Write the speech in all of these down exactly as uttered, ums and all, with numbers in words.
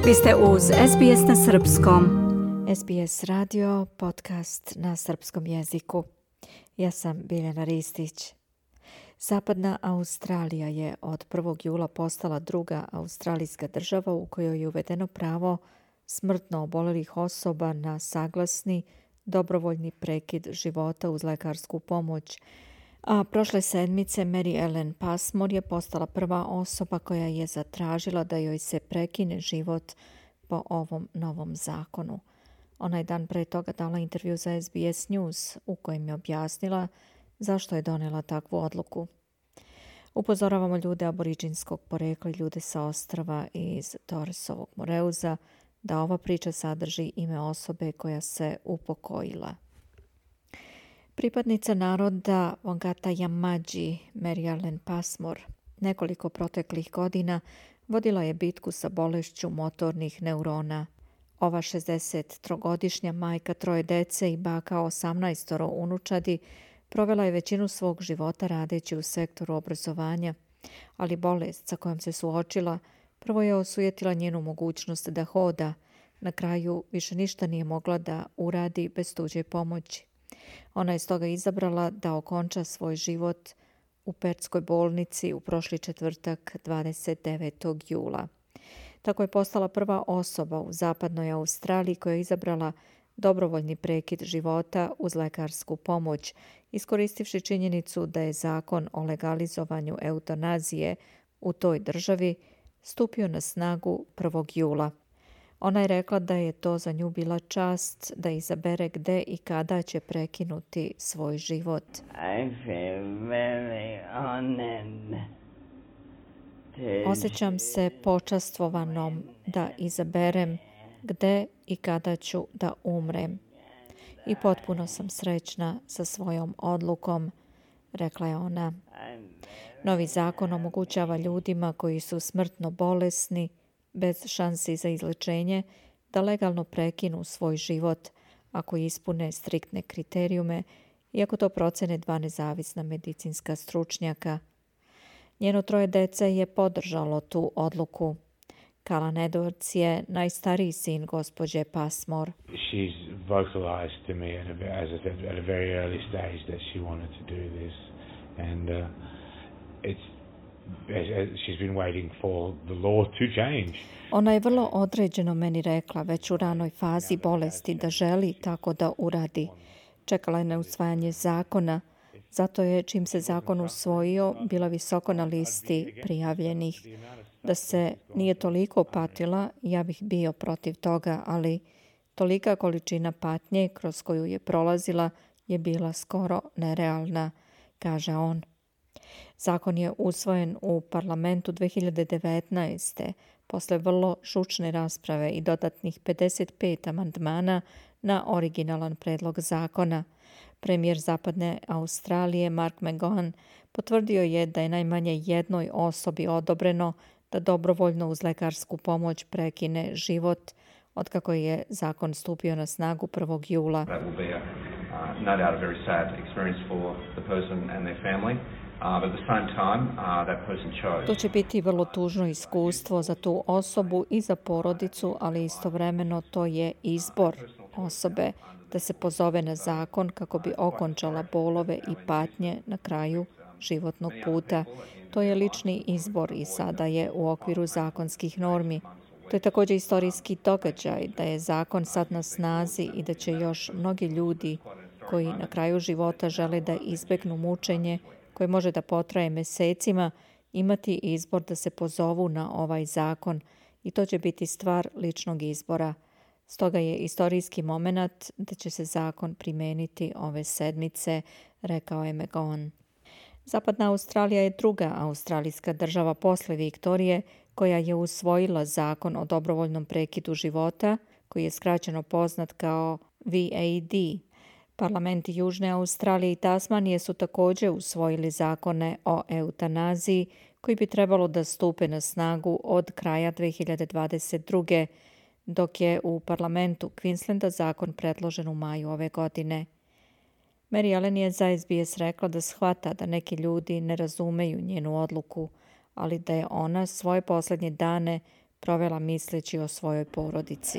Vi ste uz S B S na srpskom. S B S radio, podcast na srpskom jeziku. Ja sam Biljana Ristić. Zapadna Australija je od prvog jula postala druga australijska država u kojoj je uvedeno pravo smrtno obolelih osoba na saglasni, dobrovoljni prekid života uz lekarsku pomoć. A prošle sedmice Mary Ellen Passmore je postala prva osoba koja je zatražila da joj se prekine život po ovom novom zakonu. Ona je dan pre toga dala intervju za S B S News u kojem je objasnila zašto je donela takvu odluku. Upozoravamo ljude aboriđinskog porekla i ljude sa ostrva iz Torresovog Moreuza da ova priča sadrži ime osobe koja se upokojila. Pripadnica naroda Wangata Yamadji, Mary Ellen Passmore, nekoliko proteklih godina vodila je bitku sa bolešću motornih neurona. Ova šezdesettrogodišnja majka troje dece i baka osamnaestoro unučadi provela je većinu svog života radeći u sektoru obrazovanja, ali bolest sa kojom se suočila prvo je osujetila njenu mogućnost da hoda. Na kraju više ništa nije mogla da uradi bez tuđe pomoći. Ona je stoga izabrala da okonča svoj život u Pertskoj bolnici u prošli četvrtak dvadeset devetog jula. Tako je postala prva osoba u zapadnoj Australiji koja je izabrala dobrovoljni prekid života uz lekarsku pomoć, iskoristivši činjenicu da je zakon o legalizovanju eutanazije u toj državi stupio na snagu prvog jula. Ona je rekla da je to za nju bila čast da izabere gde i kada će prekinuti svoj život. Osjećam se počastvovanom da izaberem gde i kada ću da umrem. I potpuno sam srećna sa svojom odlukom, rekla je ona. Novi zakon omogućava ljudima koji su smrtno bolesni, bez šansi za izlečenje, da legalno prekinu svoj život ako ispune striktne kriterijume i ako to procene dva nezavisna medicinska stručnjaka. Njeno troje dece je podržalo tu odluku. Kalan Edwards je najstariji sin gospođe Passmore. She's vocalized to me at a, as I said, at a very early stage that she wanted to do this, and uh, it's she's been waiting for the law to change. Ona je vrlo određeno meni rekla već u ranoj fazi bolesti da želi tako da uradi. Čekala je na usvajanje zakona, zato je čim se zakon usvojio bila visoko na listi prijavljenih. Da se nije toliko patila, ja bih bio protiv toga, ali tolika količina patnje kroz koju je prolazila je bila skoro nerealna, kaže on. Zakon je usvojen u parlamentu dve hiljade devetnaeste. posle vrlo žučne rasprave i dodatnih pedeset pet amandmana na originalan predlog zakona. Premijer Zapadne Australije Mark McGowan potvrdio je da je najmanje jednoj osobi odobreno da dobrovoljno uz lekarsku pomoć prekine život otkako je zakon stupio na snagu prvog jula. That will be a, uh, no doubt a very sad experience for the person and their family. Uh, but at the same time, uh, that person chose. To će biti vrlo tužno iskustvo za tu osobu i za porodicu, ali istovremeno to je izbor osobe da se pozove na zakon kako bi okončala bolove i patnje na kraju životnog puta. To je lični izbor i sada je u okviru zakonskih normi. To je također istorijski događaj da je zakon sad na snazi i da će još mnogi ljudi koji na kraju života žele da izbegnu mučenje koje može da potraje mesecima, imati izbor da se pozovu na ovaj zakon i to će biti stvar ličnog izbora. Stoga je istorijski moment da će se zakon primeniti ove sedmice, rekao je McGowan. Zapadna Australija je druga australijska država posle Viktorije koja je usvojila zakon o dobrovoljnom prekidu života, koji je skraćeno poznat kao V A D. Parlamenti Južne Australije i Tasmanije su također usvojili zakone o eutanaziji koji bi trebalo da stupe na snagu od kraja dve hiljade dvadeset druge. dok je u parlamentu Queenslanda zakon predložen u maju ove godine. Mary Ellen je za S B S rekla da shvata da neki ljudi ne razumeju njenu odluku, ali da je ona svoje posljednje dane provela misleći o svojoj porodici.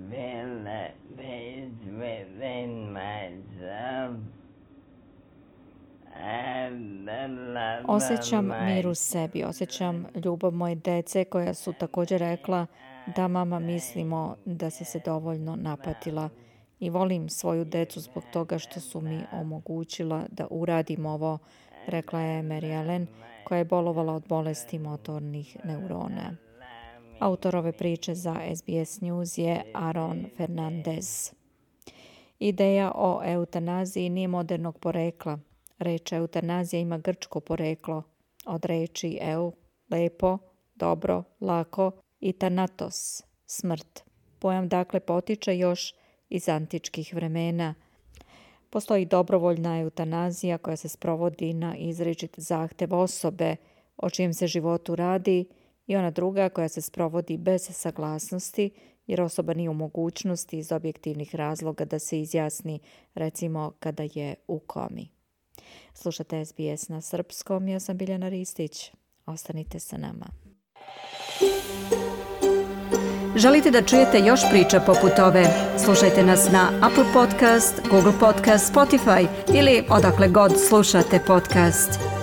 Osjećam mir u sebi, osjećam ljubav moje dece koja su također rekla da mama mislimo da si se dovoljno napatila i volim svoju decu zbog toga što su mi omogućila da uradim ovo, rekla je Mary Ellen koja je bolovala od bolesti motornih neurona. Autor ove priče za S B S News je Aaron Fernandez. Ideja o eutanaziji nije modernog porekla. Reč eutanazija ima grčko poreklo od reči eu, lepo, dobro, lako i thanatos, smrt. Pojam dakle potiče još iz antičkih vremena. Postoji dobrovoljna eutanazija koja se sprovodi na izričit zahtev osobe o čijem se životu radi i ona druga koja se sprovodi bez saglasnosti jer osoba nije u mogućnosti iz objektivnih razloga da se izjasni, recimo kada je u komi. Slušate S B S na srpskom, ja sam Biljana Ristić. Ostanite sa nama. Želite da čujete još priča poput ove? Slušajte nas na Apple Podcast, Google Podcast, Spotify ili odakle god slušate podcast.